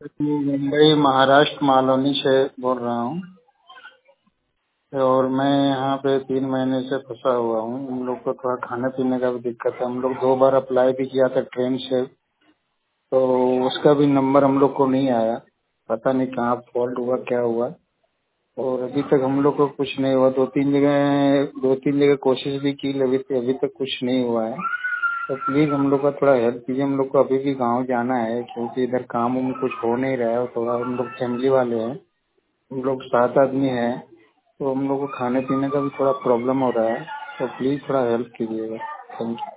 मुंबई महाराष्ट्र मालवनी से बोल रहा हूँ। और मैं यहाँ पे 3 महीने से फंसा हुआ हूँ। हम लोग को थोड़ा खाने पीने का भी दिक्कत है। हम लोग 2 बार अप्लाई भी किया था ट्रेन से, तो उसका भी नंबर हम लोग को नहीं आया। पता नहीं कहाँ फॉल्ट हुआ, क्या हुआ। और अभी तक हम लोग को कुछ नहीं हुआ। 2-3 जगह कोशिश भी की, लेकिन अभी तक कुछ नहीं हुआ है। तो प्लीज हम लोग का थोड़ा हेल्प कीजिए। हम लोग को अभी भी गांव जाना है, क्योंकि इधर काम में कुछ हो नहीं रहा है। थोड़ा हम लोग फैमिली वाले हैं, हम लोग 7 आदमी हैं, तो हम लोग को खाने पीने का भी थोड़ा प्रॉब्लम हो रहा है। तो प्लीज थोड़ा हेल्प कीजिएगा। Thank you.